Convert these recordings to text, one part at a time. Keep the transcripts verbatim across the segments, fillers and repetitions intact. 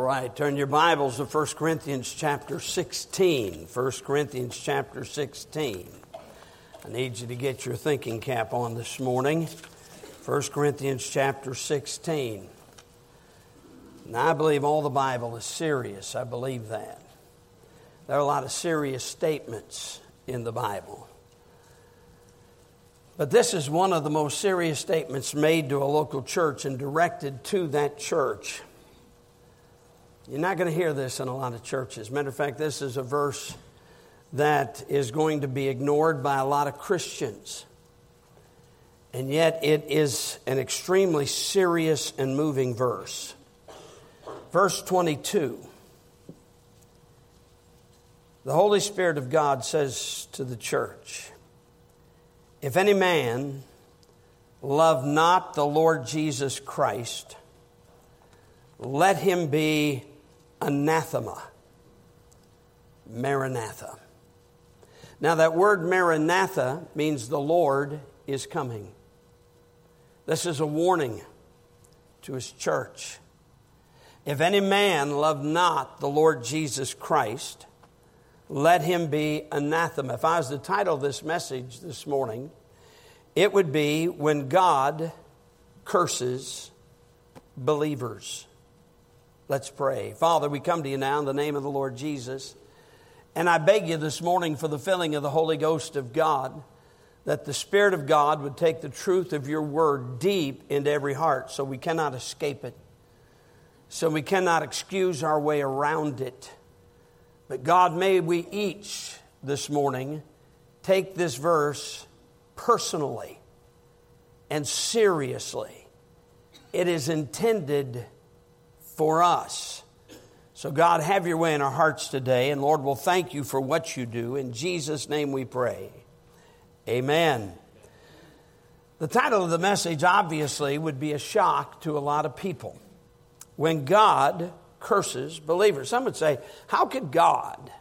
right, turn your Bibles to First Corinthians chapter sixteen. First Corinthians chapter sixteen. I need you to get your thinking cap on this morning. First Corinthians chapter sixteen. Now, I believe all the Bible is serious. I believe that. There are a lot of serious statements in the Bible. But this is one of the most serious statements made to a local church and directed to that church. You're not going to hear this in a lot of churches. Matter of fact, this is a verse that is going to be ignored by a lot of Christians. And yet it is an extremely serious and moving verse. Verse twenty-two. The Holy Spirit of God says to the church, "If any man love not the Lord Jesus Christ, let him be anathema." Maranatha. Now that word Maranatha means the Lord is coming. This is a warning to his church. If any man love not the Lord Jesus Christ, let him be anathema. If I was to title this message this morning, it would be When God Curses Believers. Let's pray. Father, we come to you now in the name of the Lord Jesus. And I beg you this morning for the filling of the Holy Ghost of God, that the Spirit of God would take the truth of your word deep into every heart so we cannot escape it, so we cannot excuse our way around it. But God, may we each this morning take this verse personally and seriously. It is intended for us. So God, have your way in our hearts today. And Lord, we'll thank you for what you do. In Jesus' name we pray. Amen. The title of the message obviously would be a shock to a lot of people. When God curses believers. Some would say, how could God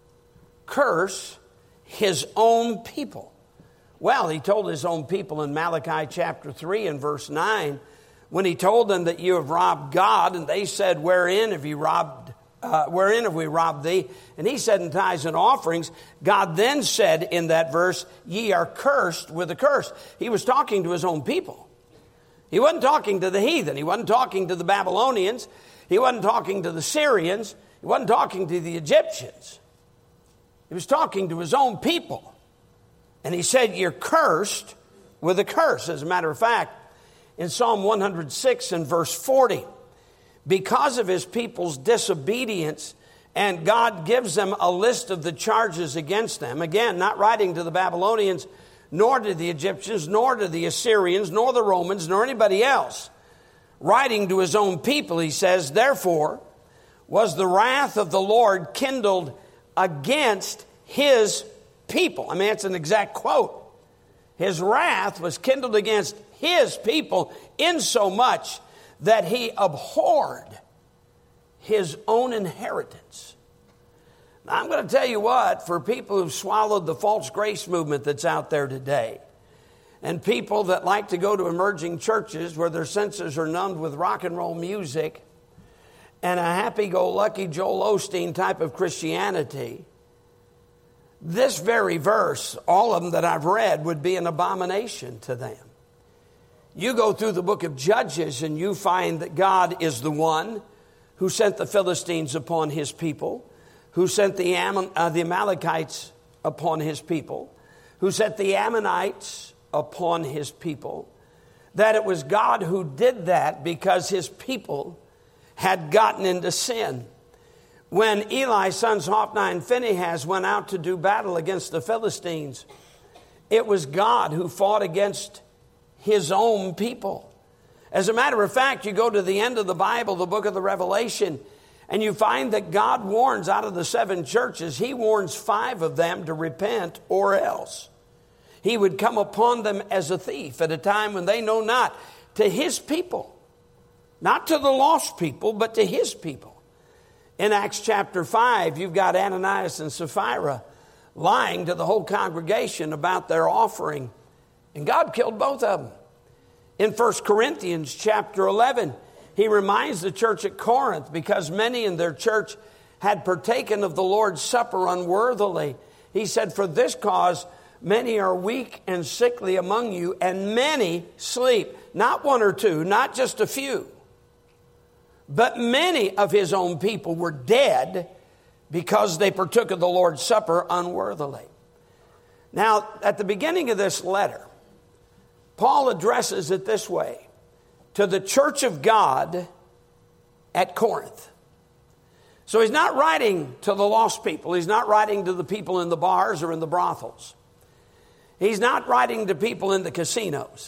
curse his own people? Well, he told his own people in Malachi chapter three and verse nine, when he told them that you have robbed God, and they said, wherein have you robbed, uh, wherein have we robbed thee? And he said, in tithes and offerings. God then said in that verse, ye are cursed with a curse. He was talking to his own people. He wasn't talking to the heathen. He wasn't talking to the Babylonians. He wasn't talking to the Syrians. He wasn't talking to the Egyptians. He was talking to his own people. And he said, you're cursed with a curse. As a matter of fact, in Psalm one hundred six and verse forty, because of his people's disobedience, and God gives them a list of the charges against them. Again, not writing to the Babylonians, nor to the Egyptians, nor to the Assyrians, nor the Romans, nor anybody else. Writing to his own people, he says, therefore was the wrath of the Lord kindled against his people. I mean, it's an exact quote. His wrath was kindled against his people insomuch that he abhorred his own inheritance. Now, I'm going to tell you what, for people who've swallowed the false grace movement that's out there today, and people that like to go to emerging churches where their senses are numbed with rock and roll music and a happy-go-lucky Joel Osteen type of Christianity, this very verse, all of them that I've read, would be an abomination to them. You go through the book of Judges and you find that God is the one who sent the Philistines upon his people, who sent the, Ammon, uh, the Amalekites upon his people, who sent the Ammonites upon his people, that it was God who did that because his people had gotten into sin. When Eli's sons Hophni and Phinehas went out to do battle against the Philistines, it was God who fought against his own people. As a matter of fact, you go to the end of the Bible, the book of the Revelation, and you find that God warns out of the seven churches, he warns five of them to repent or else he would come upon them as a thief at a time when they know not, to his people. Not to the lost people, but to his people. In Acts chapter five, you've got Ananias and Sapphira lying to the whole congregation about their offering. And God killed both of them. In First Corinthians chapter eleven, he reminds the church at Corinth, because many in their church had partaken of the Lord's Supper unworthily. He said, for this cause many are weak and sickly among you, and many sleep. Not one or two, not just a few. But many of his own people were dead because they partook of the Lord's Supper unworthily. Now, at the beginning of this letter, Paul addresses it this way: to the church of God at Corinth. So he's not writing to the lost people. He's not writing to the people in the bars or in the brothels. He's not writing to people in the casinos.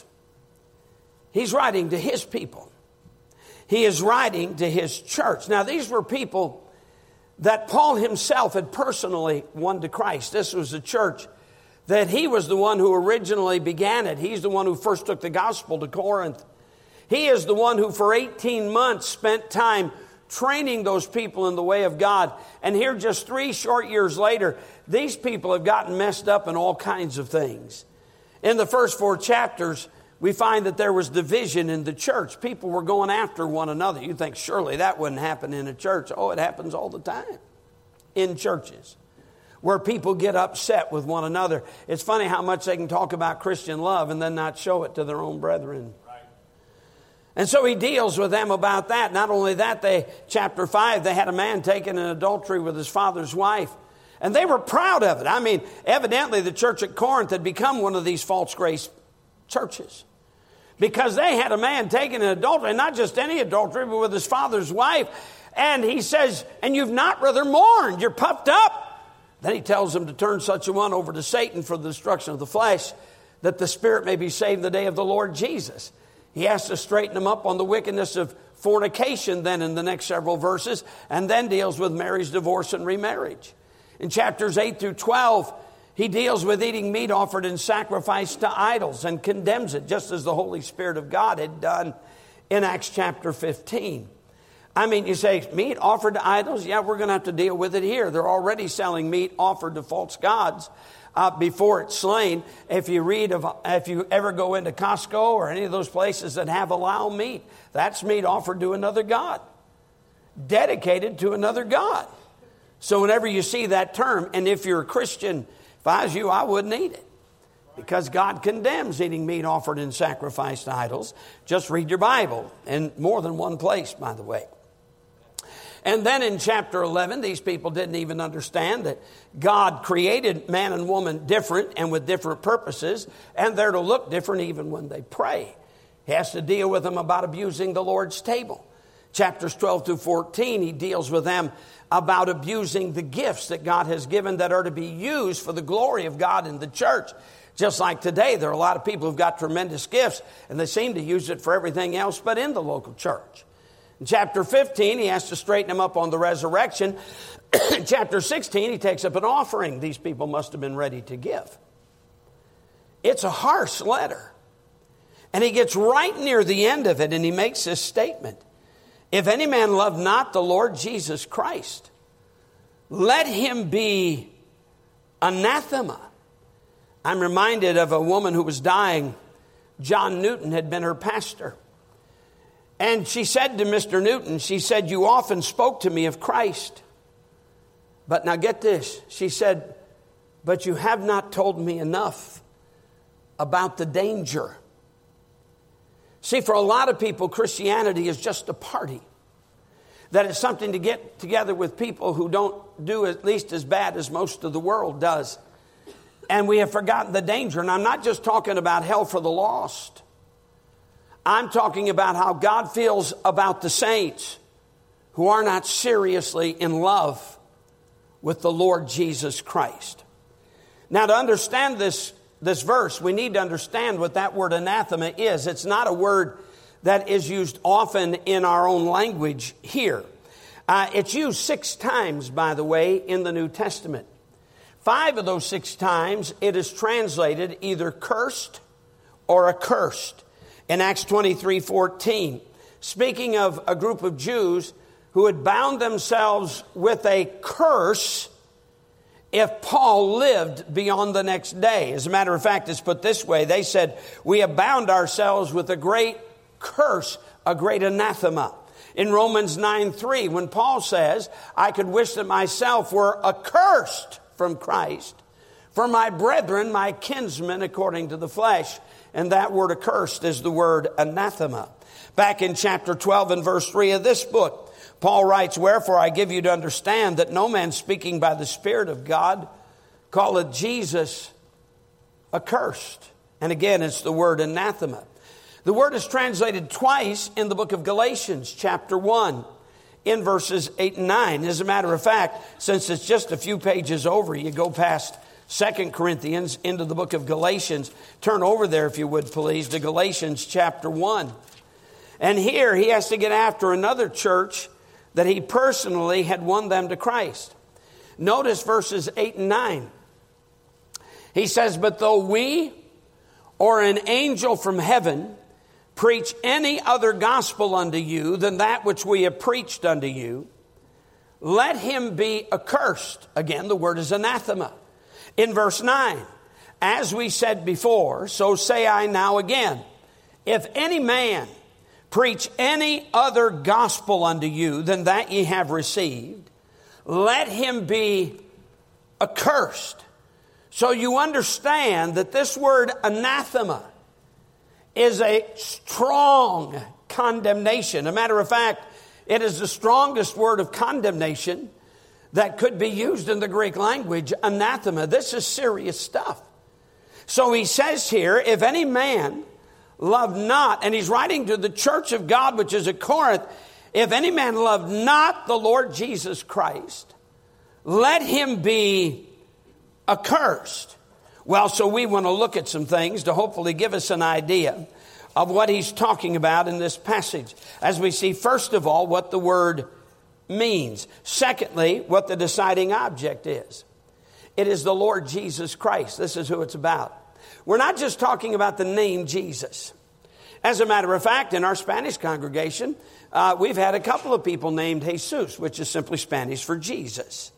He's writing to his people. He is writing to his church. Now, these were people that Paul himself had personally won to Christ. This was a church that he was the one who originally began it. He's the one who first took the gospel to Corinth. He is the one who for eighteen months spent time training those people in the way of God. And here just three short years later, these people have gotten messed up in all kinds of things. In the first four chapters, we find that there was division in the church. People were going after one another. You think surely that wouldn't happen in a church. Oh, it happens all the time in churches where people get upset with one another. It's funny how much they can talk about Christian love and then not show it to their own brethren. Right. And so he deals with them about that. Not only that, they chapter five, they had a man taken in adultery with his father's wife. And they were proud of it. I mean, evidently the church at Corinth had become one of these false grace churches, because they had a man taken in adultery, not just any adultery, but with his father's wife. And he says, and you've not rather mourned, you're puffed up. Then he tells them to turn such a one over to Satan for the destruction of the flesh, that the spirit may be saved in the day of the Lord Jesus. He has to straighten them up on the wickedness of fornication then in the next several verses, and then deals with marriage, divorce, and remarriage. In chapters eight through twelve, he deals with eating meat offered in sacrifice to idols and condemns it, just as the Holy Spirit of God had done in Acts chapter fifteen. I mean, you say, meat offered to idols? Yeah, we're going to have to deal with it here. They're already selling meat offered to false gods uh, before it's slain. If you read of, if you ever go into Costco or any of those places that have halal meat, that's meat offered to another god, dedicated to another god. So whenever you see that term, and if you're a Christian, if I was you, I wouldn't eat it, because God condemns eating meat offered in sacrifice to idols. Just read your Bible, in more than one place, by the way. And then in chapter eleven, these people didn't even understand that God created man and woman different and with different purposes, and they're to look different even when they pray. He has to deal with them about abusing the Lord's table. Chapters twelve through fourteen, he deals with them about abusing the gifts that God has given that are to be used for the glory of God in the church. Just like today, there are a lot of people who've got tremendous gifts, and they seem to use it for everything else but in the local church. In chapter fifteen, he has to straighten them up on the resurrection. In chapter sixteen, he takes up an offering these people must have been ready to give. It's a harsh letter. And he gets right near the end of it, and he makes this statement: if any man love not the Lord Jesus Christ, let him be anathema. I'm reminded of a woman who was dying. John Newton had been her pastor. And she said to Mister Newton, she said, you often spoke to me of Christ. But now get this. She said, but you have not told me enough about the danger. See, for a lot of people, Christianity is just a party. That it's something to get together with people who don't do at least as bad as most of the world does. And we have forgotten the danger. And I'm not just talking about hell for the lost. I'm talking about how God feels about the saints who are not seriously in love with the Lord Jesus Christ. Now, to understand this This verse, we need to understand what that word anathema is. It's not a word that is used often in our own language here. Uh, it's used six times, by the way, in the New Testament. Five of those six times, it is translated either cursed or accursed. In Acts twenty-three fourteen, speaking of a group of Jews who had bound themselves with a curse if Paul lived beyond the next day. As a matter of fact, it's put this way. They said, we have bound ourselves with a great curse, a great anathema. In Romans nine three, when Paul says, I could wish that myself were accursed from Christ, for my brethren, my kinsmen, according to the flesh. And that word accursed is the word anathema. Back in chapter twelve and verse three of this book, Paul writes, wherefore I give you to understand that no man speaking by the Spirit of God calleth Jesus accursed. And again, it's the word anathema. The word is translated twice in the book of Galatians, chapter one, in verses eight and nine. As a matter of fact, since it's just a few pages over, you go past Second Corinthians into the book of Galatians. Turn over there, if you would, please, to Galatians chapter one. And here he has to get after another church that he personally had won them to Christ. Notice verses eight and nine. He says, but though we or an angel from heaven preach any other gospel unto you than that which we have preached unto you, let him be accursed. Again, the word is anathema. In verse nine, as we said before, so say I now again, if any man preach any other gospel unto you than that ye have received, let him be accursed. So you understand that this word anathema is a strong condemnation. As a matter of fact, it is the strongest word of condemnation that could be used in the Greek language, anathema. This is serious stuff. So he says here, if any man love not, and he's writing to the church of God, which is at Corinth, if any man love not the Lord Jesus Christ, let him be accursed. Well, so we want to look at some things to hopefully give us an idea of what he's talking about in this passage. As we see, first of all, what the word means. Secondly, what the deciding object is. It is the Lord Jesus Christ. This is who it's about. We're not just talking about the name Jesus. As a matter of fact, in our Spanish congregation, uh, we've had a couple of people named Jesus, which is simply Spanish for Jesus.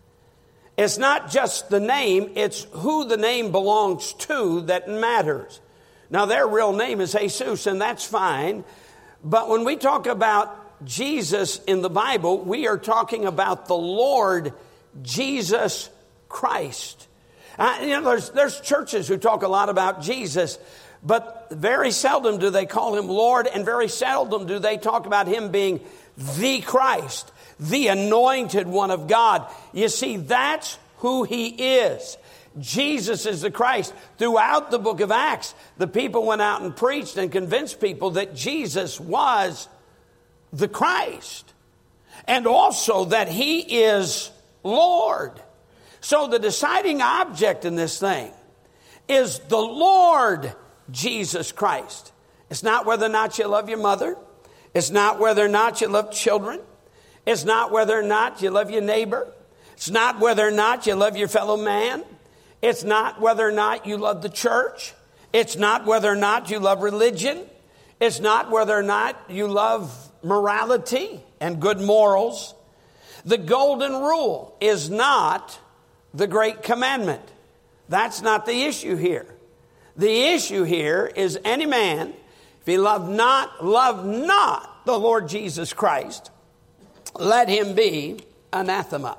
It's not just the name, it's who the name belongs to that matters. Now, their real name is Jesus, and that's fine. But when we talk about Jesus in the Bible, we are talking about the Lord Jesus Christ. Uh, you know, there's, there's churches who talk a lot about Jesus, but very seldom do they call him Lord, and very seldom do they talk about him being the Christ, the anointed one of God. You see, that's who he is. Jesus is the Christ. Throughout the book of Acts, the people went out and preached and convinced people that Jesus was the Christ, and also that he is Lord. So the deciding object in this thing is the Lord Jesus Christ. It's not whether or not you love your mother. It's not whether or not you love children. It's not whether or not you love your neighbor. It's not whether or not you love your fellow man. It's not whether or not you love the church. It's not whether or not you love religion. It's not whether or not you love morality and good morals. The golden rule is not the great commandment. That's not the issue here. The issue here is any man, if he love not, love not the Lord Jesus Christ, let him be anathema.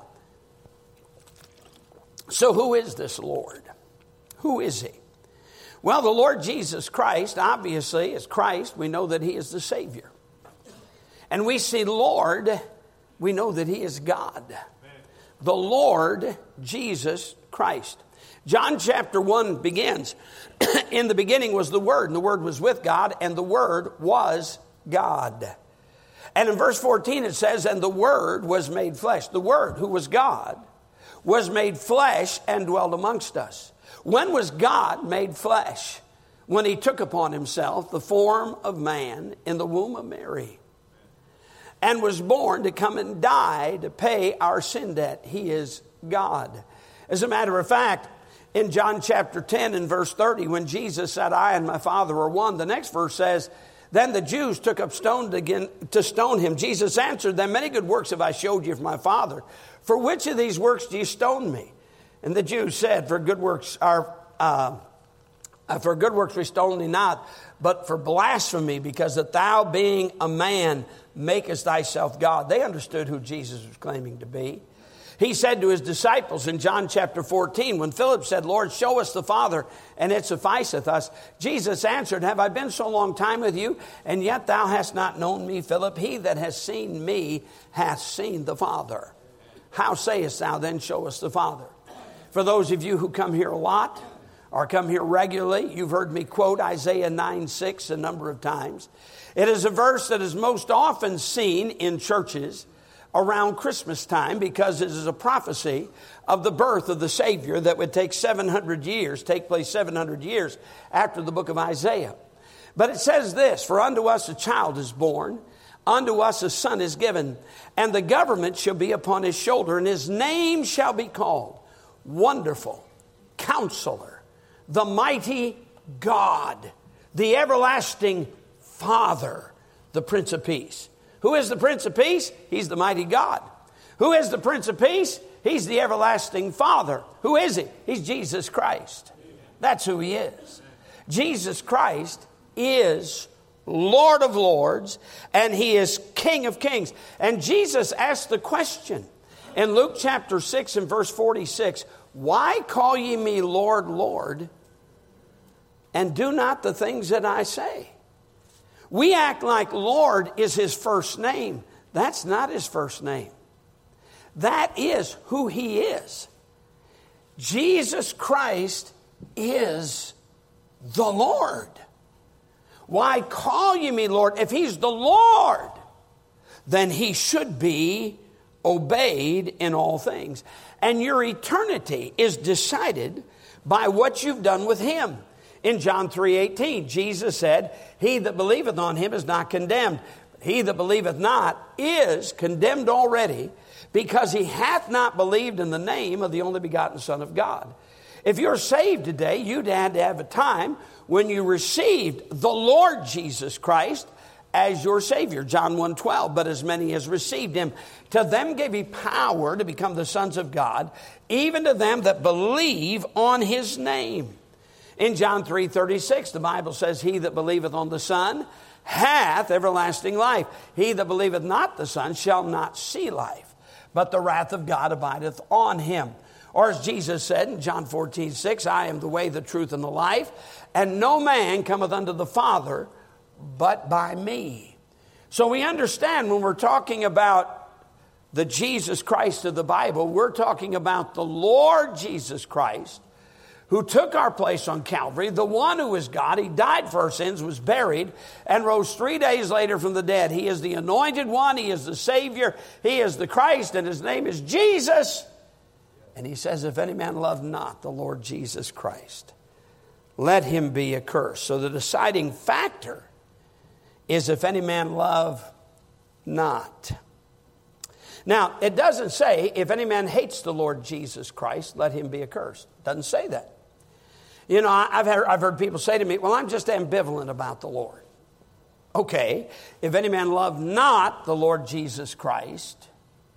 So who is this Lord? Who is he? Well, the Lord Jesus Christ, obviously, is Christ. We know that he is the Savior. And we see Lord, we know that he is God. The Lord Jesus Christ. John chapter one begins, in the beginning was the Word, and the Word was with God, and the Word was God. And in verse fourteen it says, and the Word was made flesh. The Word, who was God, was made flesh and dwelt amongst us. When was God made flesh? When he took upon himself the form of man in the womb of Mary, and was born to come and die to pay our sin debt. He is God. As a matter of fact, in John chapter ten and verse thirty, when Jesus said, I and my Father are one, the next verse says, then the Jews took up stone again to stone him. Jesus answered them, many good works have I showed you from my Father. For which of these works do you stone me? And the Jews said, for good works are uh, Uh, for good works we stone thee not, but for blasphemy, because that thou being a man makest thyself God. They understood who Jesus was claiming to be. He said to his disciples in John chapter fourteen, when Philip said, Lord, show us the Father, and it sufficeth us. Jesus answered, have I been so long time with you, and yet thou hast not known me, Philip? He that has seen me hath seen the Father. How sayest thou then, show us the Father? For those of you who come here a lot, or come here regularly, you've heard me quote Isaiah nine six a number of times. It is a verse that is most often seen in churches around Christmas time, because it is a prophecy of the birth of the Savior that would take seven hundred years, take place seven hundred years after the book of Isaiah. But it says this, for unto us a child is born, unto us a son is given, and the government shall be upon his shoulder, and his name shall be called Wonderful, Counselor, the Mighty God, the Everlasting Father, the Prince of Peace. Who is the Prince of Peace? He's the mighty God. Who is the Prince of Peace? He's the everlasting Father. Who is he? He's Jesus Christ. That's who he is. Jesus Christ is Lord of Lords, and he is King of Kings. And Jesus asked the question in Luke chapter six and verse forty-six, why call ye me Lord, Lord, and do not the things that I say? We act like Lord is his first name. That's not his first name. That is who he is. Jesus Christ is the Lord. Why call you me Lord? If he's the Lord, then he should be obeyed in all things. And your eternity is decided by what you've done with him. In John three eighteen, Jesus said, he that believeth on him is not condemned. He that believeth not is condemned already, because he hath not believed in the name of the only begotten Son of God. If you're saved today, you'd had to have a time when you received the Lord Jesus Christ as your Savior. John one twelve, but as many as received him, to them gave he power to become the sons of God, even to them that believe on his name. In John three thirty-six, the Bible says, he that believeth on the Son hath everlasting life. He that believeth not the Son shall not see life, but the wrath of God abideth on him. Or as Jesus said in John fourteen six, I am the way, the truth, and the life, and no man cometh unto the Father but by me. So we understand when we're talking about the Jesus Christ of the Bible, we're talking about the Lord Jesus Christ, who took our place on Calvary, the one who is God. He died for our sins, was buried, and rose three days later from the dead. He is the anointed one. He is the Savior. He is the Christ, and his name is Jesus. And he says, if any man love not the Lord Jesus Christ, let him be accursed. So the deciding factor is if any man love not. Now, it doesn't say, if any man hates the Lord Jesus Christ, let him be accursed. It doesn't say that. You know, I've heard, I've heard people say to me, well, I'm just ambivalent about the Lord. Okay, if any man love not the Lord Jesus Christ,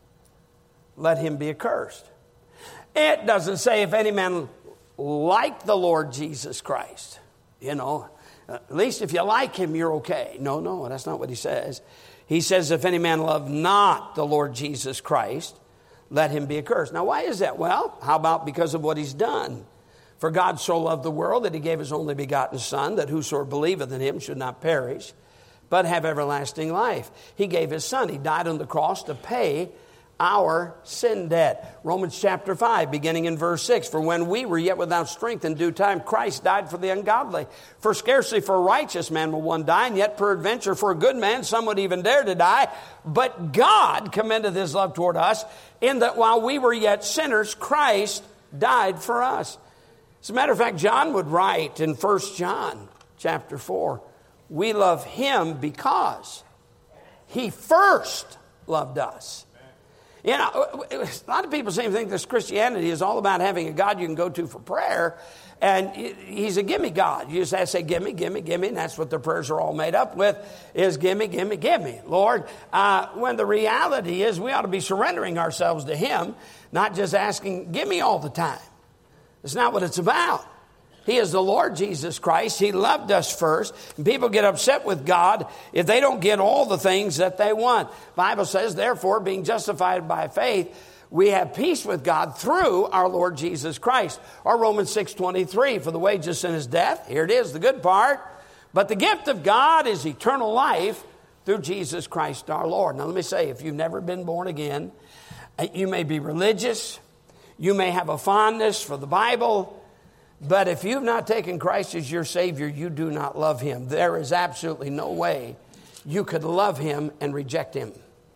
let him be accursed. It doesn't say if any man like the Lord Jesus Christ. You know, at least if you like him, you're okay. No, no, that's not what he says. He says, if any man love not the Lord Jesus Christ, let him be accursed. Now, why is that? Well, how about because of what he's done? For God so loved the world that he gave his only begotten Son, that whosoever believeth in him should not perish, but have everlasting life. He gave his Son. He died on the cross to pay our sin debt. Romans chapter five, beginning in verse six. For when we were yet without strength, in due time Christ died for the ungodly. For scarcely for a righteous man will one die, and yet peradventure for a good man some would even dare to die. But God commendeth his love toward us, in that while we were yet sinners, Christ died for us. As a matter of fact, John would write in First John chapter four, we love him because he first loved us. You know, a lot of people seem to think this Christianity is all about having a God you can go to for prayer. And he's a gimme God. You just have to say, gimme, gimme, gimme. And that's what their prayers are all made up with, is gimme, gimme, gimme. Lord, uh, when the reality is we ought to be surrendering ourselves to him, not just asking, gimme all the time. It's not what it's about. He is the Lord Jesus Christ. He loved us first. And people get upset with God if they don't get all the things that they want. The Bible says, therefore, being justified by faith, we have peace with God through our Lord Jesus Christ. Or Romans six twenty-three, for the wages of sin is death. Here it is, the good part. But the gift of God is eternal life through Jesus Christ our Lord. Now let me say, if you've never been born again, you may be religious, you may have a fondness for the Bible, but if you've not taken Christ as your Savior, you do not love Him. There is absolutely no way you could love Him and reject Him.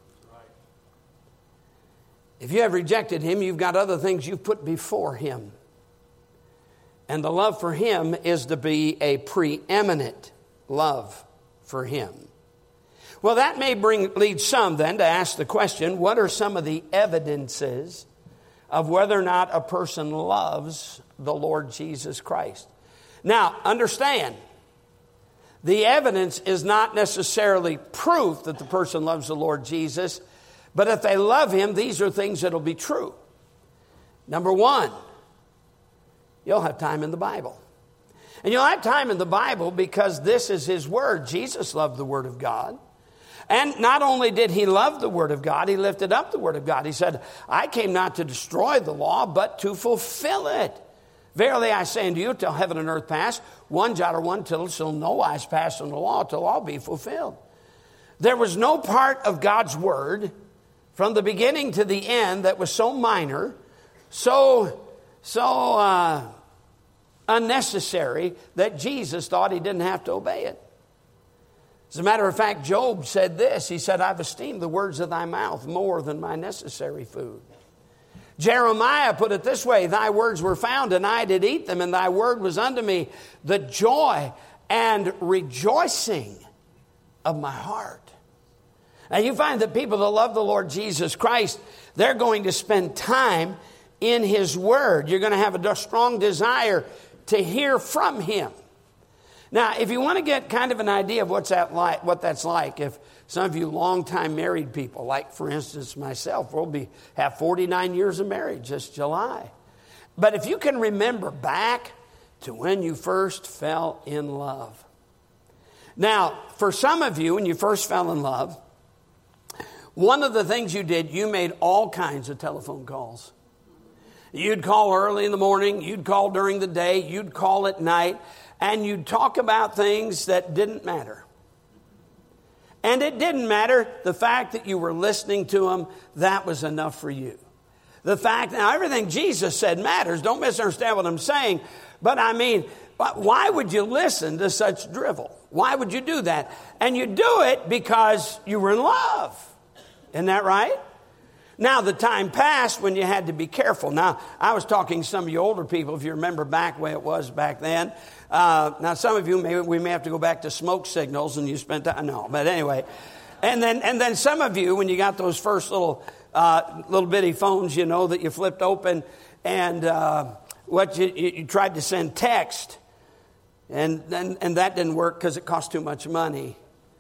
If you have rejected Him, you've got other things you've put before Him. And the love for Him is to be a preeminent love for Him. Well, that may bring lead some then to ask the question, what are some of the evidences of whether or not a person loves the Lord Jesus Christ? Now, understand, the evidence is not necessarily proof that the person loves the Lord Jesus, but if they love Him, these are things that will be true. Number one, you'll have time in the Bible. And you'll have time in the Bible because this is His Word. Jesus loved the Word of God. And not only did He love the Word of God, He lifted up the Word of God. He said, I came not to destroy the law, but to fulfill it. Verily I say unto you, till heaven and earth pass, one jot or one tittle shall no wise pass from the law till all be fulfilled. There was no part of God's Word from the beginning to the end that was so minor, so, so uh, unnecessary that Jesus thought He didn't have to obey it. As a matter of fact, Job said this. He said, I've esteemed the words of thy mouth more than my necessary food. Jeremiah put it this way, thy words were found, and I did eat them, and thy word was unto me the joy and rejoicing of my heart. Now you find that people that love the Lord Jesus Christ, they're going to spend time in His Word. You're going to have a strong desire to hear from Him. Now, if you want to get kind of an idea of what's that like, what that's like, if some of you long-time married people, like for instance myself, we'll be have forty-nine years of marriage this July. But if you can remember back to when you first fell in love. Now, for some of you, when you first fell in love, one of the things you did, you made all kinds of telephone calls. You'd call early in the morning, you'd call during the day, you'd call at night, and you'd talk about things that didn't matter. And it didn't matter. The fact that you were listening to them, that was enough for you. The fact, now everything Jesus said matters. Don't misunderstand what I'm saying. But I mean, why would you listen to such drivel? Why would you do that? And you do it because you were in love. Isn't that right? Now, the time passed when you had to be careful. Now, I was talking to some of you older people, if you remember back the way it was back then. Uh, now, some of you, may, we may have to go back to smoke signals and you spent time. No, but anyway. And then and then some of you, when you got those first little uh, little bitty phones, you know, that you flipped open and uh, what you, you, you tried to send text. And, and, and that didn't work because it cost too much money.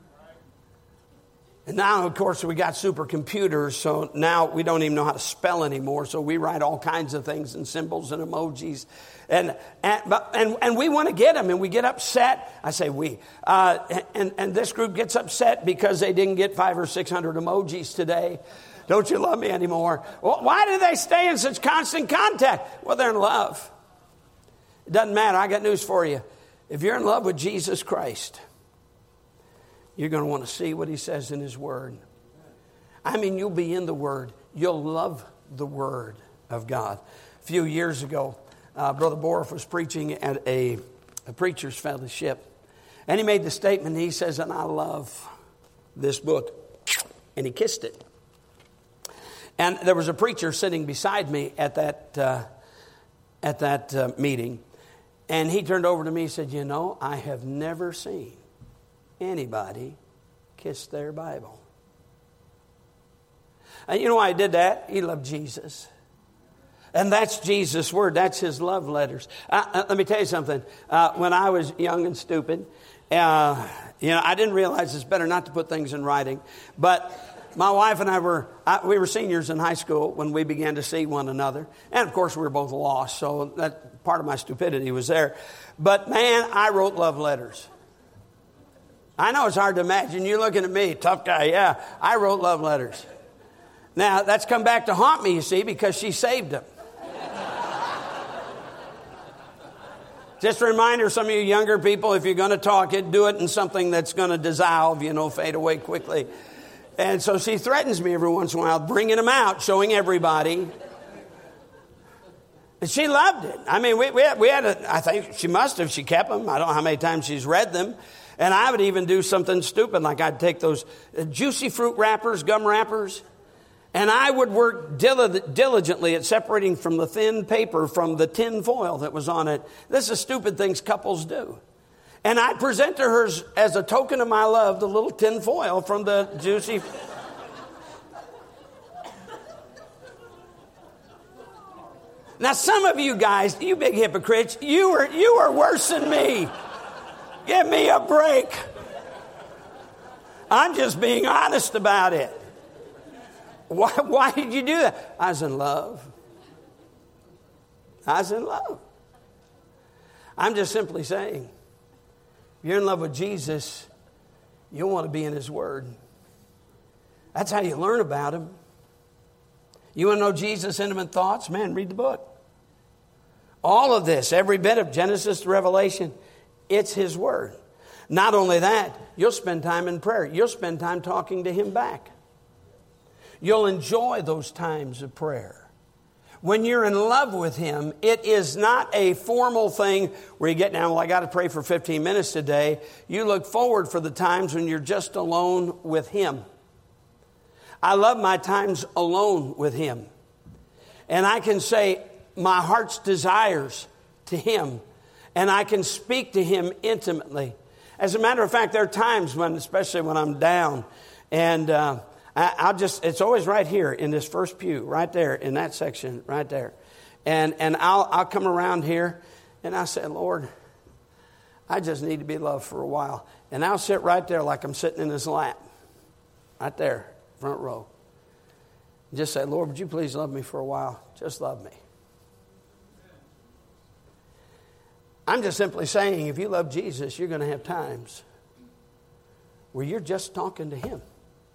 And now, of course, we got supercomputers, so now we don't even know how to spell anymore. So we write all kinds of things and symbols and emojis. And and but, and, and we want to get them, and we get upset. I say we. Uh, and, and this group gets upset because they didn't get five or six hundred emojis today. Don't you love me anymore? Well, why do they stay in such constant contact? Well, they're in love. It doesn't matter. I got news for you. If you're in love with Jesus Christ, you're going to want to see what He says in His Word. I mean, you'll be in the Word. You'll love the Word of God. A few years ago, uh, Brother Borif was preaching at a, a preacher's fellowship. And he made the statement, he says, and I love this book. And he kissed it. And there was a preacher sitting beside me at that, uh, at that uh, meeting. And he turned over to me and said, you know, I have never seen anybody kiss their Bible. And you know why he did that? He loved Jesus. And that's Jesus' word. That's His love letters. Uh, uh, let me tell you something. Uh, when I was young and stupid, uh, you know, I didn't realize it's better not to put things in writing. But My wife and I were, I, we were seniors in high school when we began to see one another. And of course we were both lost, so that part of my stupidity was there. But man, I wrote love letters. I know it's hard to imagine. You're looking at me, tough guy. Yeah, I wrote love letters. Now, that's come back to haunt me, you see, because she saved them. Just a reminder, some of you younger people, if you're going to talk it, do it in something that's going to dissolve, you know, fade away quickly. And so she threatens me every once in a while, bringing them out, showing everybody. And she loved it. I mean, we, we had, we had a, I think she must have, she kept them. I don't know how many times she's read them. And I would even do something stupid, like I'd take those juicy fruit wrappers, gum wrappers, and I would work diligently at separating from the thin paper from the tin foil that was on it. This is stupid things couples do. And I'd present to her as a token of my love the little tin foil from the juicy. Now, some of you guys, you big hypocrites, you are, you are worse than me. Give me a break. I'm just being honest about it. Why, why did you do that? I was in love. I was in love. I'm just simply saying, if you're in love with Jesus, you'll want to be in His Word. That's how you learn about Him. You want to know Jesus' intimate thoughts? Man, read the book. All of this, every bit of Genesis to Revelation, it's His Word. Not only that, you'll spend time in prayer. You'll spend time talking to Him back. You'll enjoy those times of prayer. When you're in love with Him, it is not a formal thing where you get down, well, I got to pray for fifteen minutes today. You look forward for the times when you're just alone with Him. I love my times alone with Him. And I can say my heart's desires to Him. And I can speak to Him intimately. As a matter of fact, there are times when, especially when I'm down, and uh, I, I'll just, it's always right here in this first pew, right there, in that section, right there. And and I'll I'll come around here, and I say, Lord, I just need to be loved for a while. And I'll sit right there like I'm sitting in His lap, right there, front row. Just say, Lord, would you please love me for a while? Just love me. I'm just simply saying, if you love Jesus, you're going to have times where you're just talking to Him.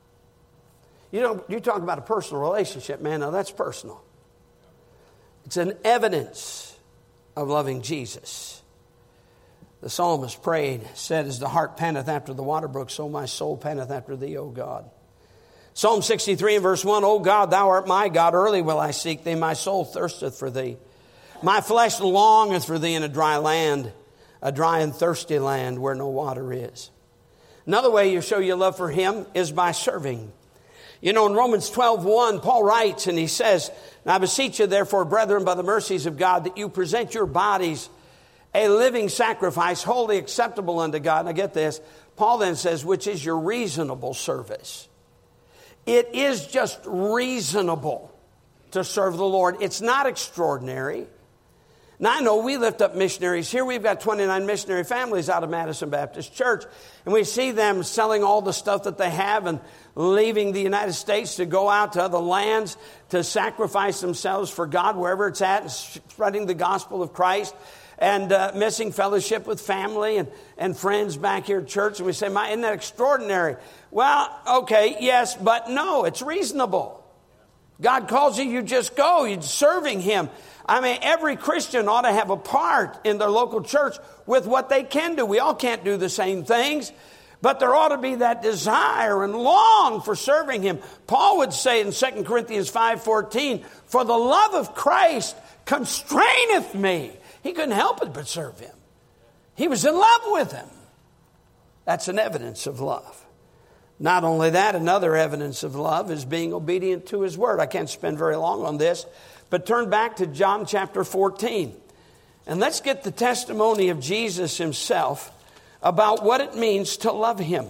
You know, you talk about a personal relationship, man. Now, that's personal. It's an evidence of loving Jesus. The psalmist prayed, said, as the hart panteth after the water brook, so my soul panteth after Thee, O God. Psalm sixty-three and verse one, O God, Thou art my God, early will I seek Thee, my soul thirsteth for Thee. My flesh longeth for Thee in a dry land, a dry and thirsty land where no water is. Another way you show your love for Him is by serving. You know, in Romans twelve one, Paul writes, and he says, I beseech you, therefore, brethren, by the mercies of God, that you present your bodies a living sacrifice, wholly acceptable unto God. Now get this, Paul then says, which is your reasonable service. It is just reasonable to serve the Lord. It's not extraordinary. Now, I know we lift up missionaries. Here we've got twenty-nine missionary families out of Madison Baptist Church. And we see them selling all the stuff that they have and leaving the United States to go out to other lands to sacrifice themselves for God wherever it's at, and spreading the gospel of Christ, and uh, missing fellowship with family and, and friends back here at church. And we say, My, isn't that extraordinary? Well, okay, yes, but no, it's reasonable. God calls you, you just go. You're serving Him. I mean, every Christian ought to have a part in their local church with what they can do. We all can't do the same things, but there ought to be that desire and long for serving Him. Paul would say in Second Corinthians five fourteen, for the love of Christ constraineth me. He couldn't help it but serve Him. He was in love with Him. That's an evidence of love. Not only that, another evidence of love is being obedient to His word. I can't spend very long on this, but turn back to John chapter fourteen. And let's get the testimony of Jesus Himself about what it means to love Him.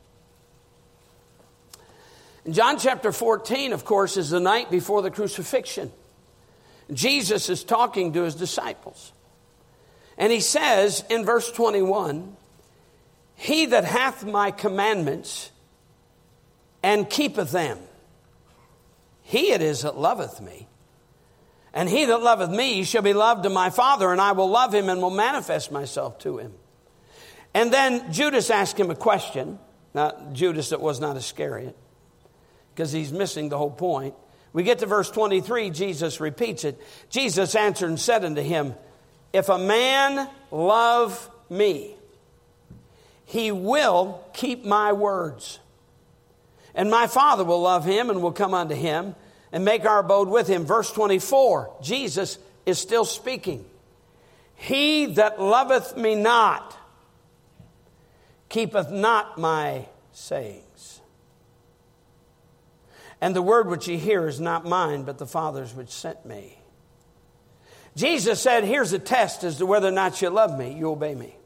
In John chapter fourteen, of course, is the night before the crucifixion. Jesus is talking to His disciples. And He says in verse twenty-one, He that hath my commandments and keepeth them. He it is that loveth me. And he that loveth me shall be loved of my Father, and I will love him and will manifest myself to him. And then Judas asked him a question. Now, Judas, that was not Iscariot, because he's missing the whole point. We get to verse twenty-three, Jesus repeats it. Jesus answered and said unto him, if a man love me, he will keep my words. And my Father will love him and will come unto him and make our abode with him. Verse twenty-four, Jesus is still speaking. He that loveth me not, keepeth not my sayings. And the word which ye hear is not mine, but the Father's which sent me. Jesus said, here's a test as to whether or not you love me, you obey me.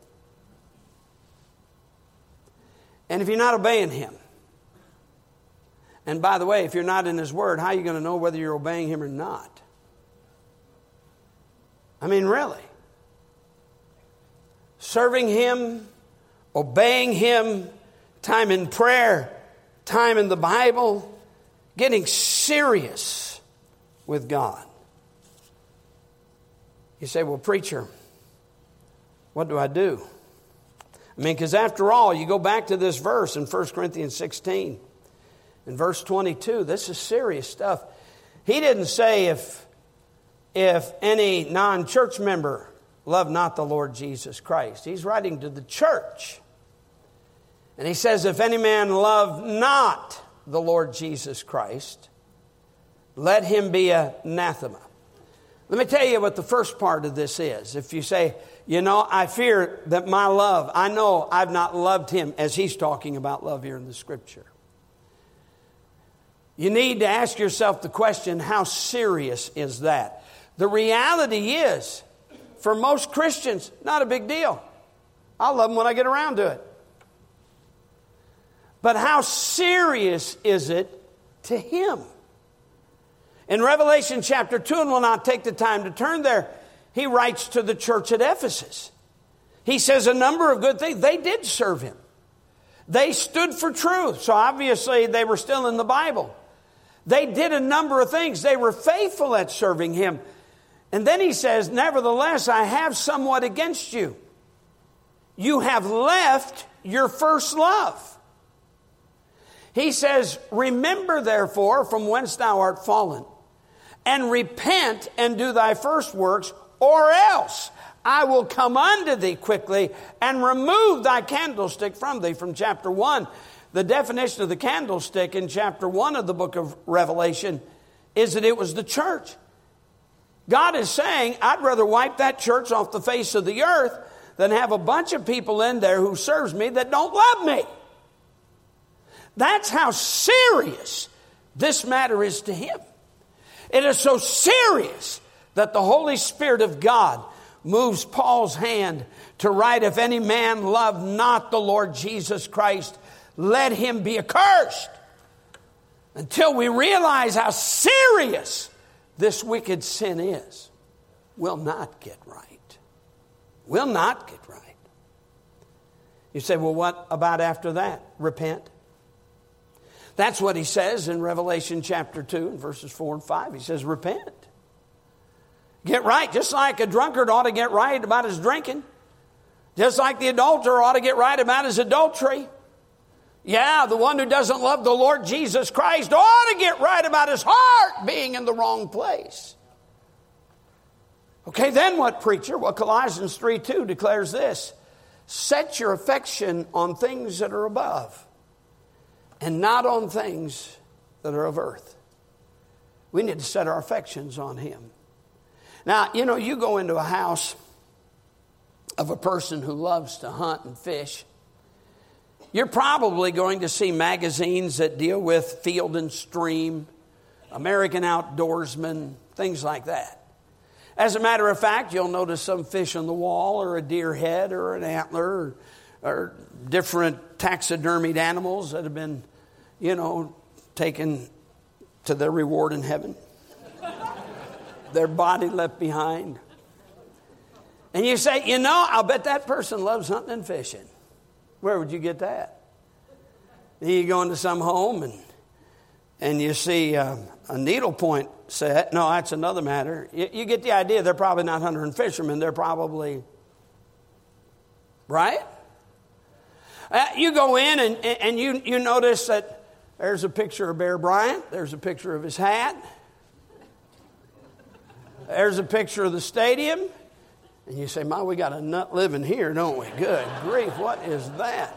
And if you're not obeying him, and by the way, if you're not in his word, how are you going to know whether you're obeying him or not? I mean, really. Serving him, obeying him, time in prayer, time in the Bible, getting serious with God. You say, well, preacher, what do I do? I mean, because after all, you go back to this verse in First Corinthians sixteen. In verse twenty-two, this is serious stuff. He didn't say if, if any non-church member love not the Lord Jesus Christ. He's writing to the church. And he says, if any man love not the Lord Jesus Christ, let him be anathema. Let me tell you what the first part of this is. If you say, you know, I fear that my love, I know I've not loved him, as he's talking about love here in the scripture. You need to ask yourself the question, how serious is that? The reality is, for most Christians, not a big deal. I'll love them when I get around to it. But how serious is it to him? In Revelation chapter two, and we'll not take the time to turn there, he writes to the church at Ephesus. He says a number of good things. They did serve him. They stood for truth. So obviously they were still in the Bible. They did a number of things. They were faithful at serving him. And then he says, nevertheless, I have somewhat against you. You have left your first love. He says, remember therefore from whence thou art fallen, and repent and do thy first works, or else I will come unto thee quickly and remove thy candlestick from thee. From chapter one, the definition of the candlestick in chapter one of the book of Revelation is that it was the church. God is saying, I'd rather wipe that church off the face of the earth than have a bunch of people in there who serves me that don't love me. That's how serious this matter is to him. It is so serious that the Holy Spirit of God moves Paul's hand to write, if any man love not the Lord Jesus Christ, let him be accursed. Until we realize how serious this wicked sin is, we'll not get right. We'll not get right. You say, well, what about after that? Repent. That's what he says in Revelation chapter two, verses four and five. He says, repent. Get right, just like a drunkard ought to get right about his drinking. Just like the adulterer ought to get right about his adultery. Yeah, the one who doesn't love the Lord Jesus Christ ought to get right about his heart being in the wrong place. Okay, then what, preacher? Well, Colossians three two declares this. Set your affection on things that are above, and not on things that are of earth. We need to set our affections on him. Now, you know, you go into a house of a person who loves to hunt and fish, you're probably going to see magazines that deal with Field and Stream, American Outdoorsman, things like that. As a matter of fact, you'll notice some fish on the wall, or a deer head, or an antler, or, or different taxidermied animals that have been, you know, taken to their reward in heaven. Their body left behind. And you say, you know, I'll bet that person loves hunting and fishing. Where would you get that? Then you go into some home and and you see uh, a needlepoint set. No, that's another matter. You, you get the idea. They're probably not hunter and fishermen. They're probably, right? Uh, you go in and, and you, you notice that there's a picture of Bear Bryant. There's a picture of his hat. There's a picture of the stadium. And you say, "My, we got a nut living here, don't we?" Good grief, what is that?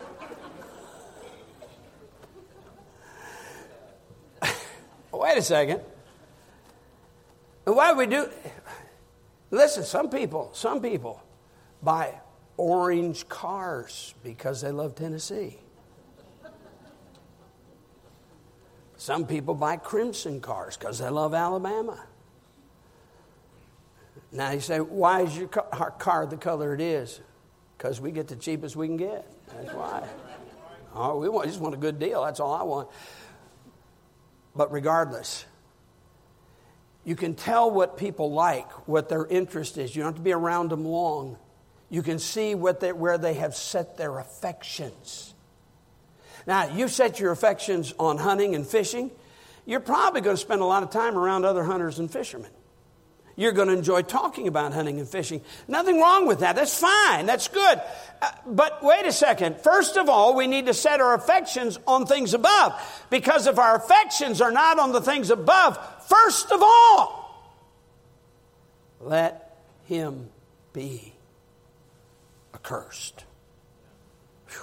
Wait a second. Why do we do? Listen, some people, some people buy orange cars because they love Tennessee. Some people buy crimson cars because they love Alabama. Now you say, why is your car the color it is? Because we get the cheapest we can get. That's why. Oh, we want, just want a good deal. That's all I want. But regardless, you can tell what people like, what their interest is. You don't have to be around them long. You can see what they, where they have set their affections. Now, you set your affections on hunting and fishing. You're probably going to spend a lot of time around other hunters and fishermen. You're going to enjoy talking about hunting and fishing. Nothing wrong with that. That's fine. That's good. Uh, but wait a second. First of all, we need to set our affections on things above. Because if our affections are not on the things above, first of all, let him be accursed. Whew.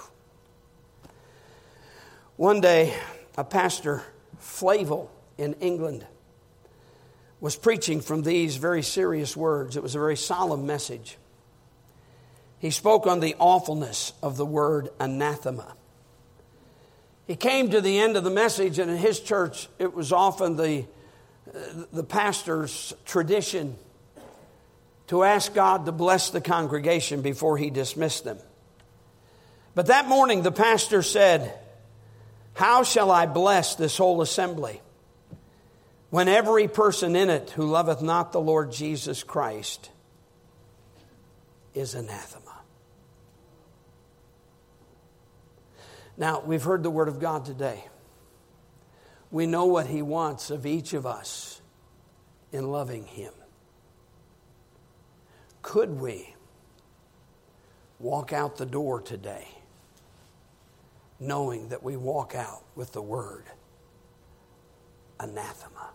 One day, a pastor, Flavel, in England, was preaching from these very serious words. It was a very solemn message. He spoke on the awfulness of the word anathema. He came to the end of the message, and in his church, it was often the, the pastor's tradition to ask God to bless the congregation before he dismissed them. But that morning, the pastor said, "How shall I bless this whole assembly, when every person in it who loveth not the Lord Jesus Christ is anathema?" Now, we've heard the word of God today. We know what he wants of each of us in loving him. Could we walk out the door today knowing that we walk out with the word anathema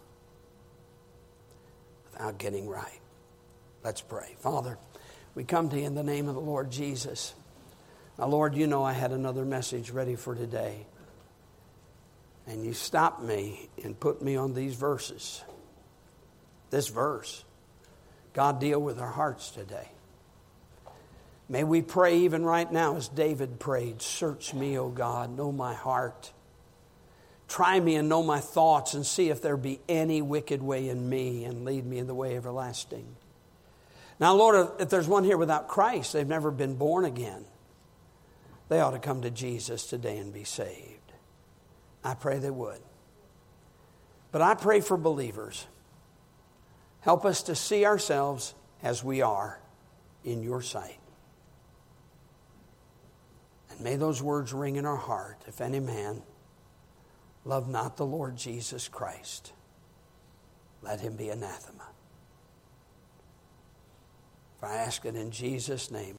without getting right? Let's pray. Father, we come to you in the name of the Lord Jesus. Now, Lord, you know I had another message ready for today. And you stopped me and put me on these verses. This verse. God, deal with our hearts today. May we pray even right now as David prayed, "Search me, O God, know my heart. Try me and know my thoughts, and see if there be any wicked way in me, and lead me in the way everlasting." Now, Lord, if there's one here without Christ, they've never been born again, they ought to come to Jesus today and be saved. I pray they would. But I pray for believers. Help us to see ourselves as we are in your sight. And may those words ring in our heart. If any man love not the Lord Jesus Christ, let him be anathema. For I ask it in Jesus' name.